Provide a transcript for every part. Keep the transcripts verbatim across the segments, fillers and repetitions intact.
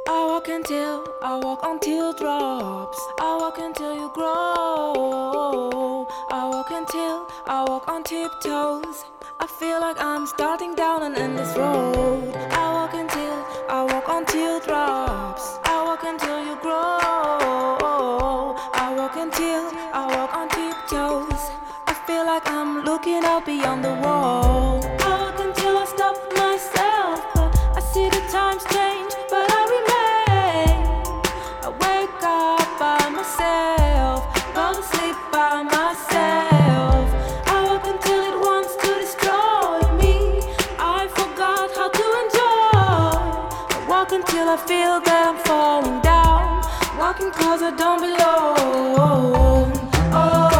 I walk until I walk on teardrops. I walk until you grow. I walk until I walk on tiptoes. I feel like I'm starting down an endless road. I walk until I walk on teardrops. I walk until you grow. I walk until I walk on tiptoes. I feel like I'm looking out beyond the wall. I walk until I stop myself, but I see the times change, but I remain. I wake up by myself, go to sleep by myself. I walk until it wants to destroy me. I forgot how to enjoy. I walk until I feel that I'm falling down, walking cause I don't belong. Oh.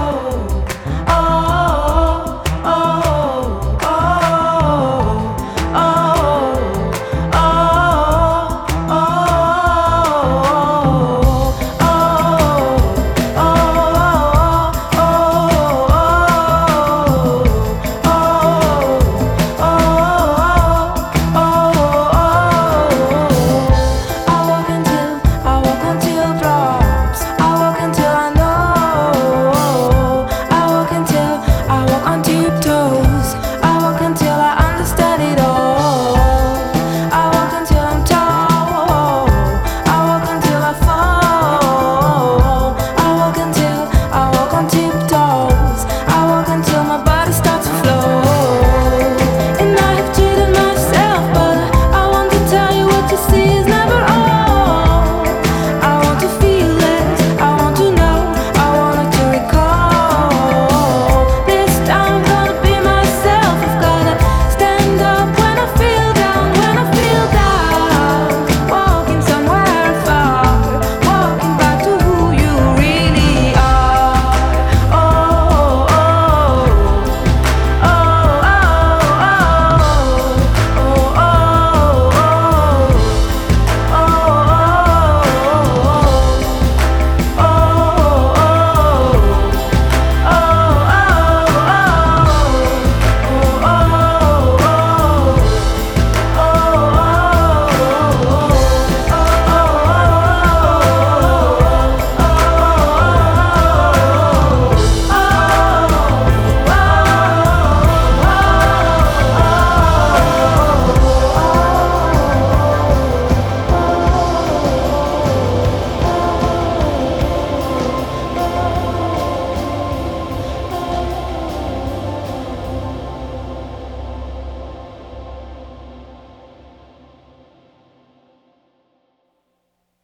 See is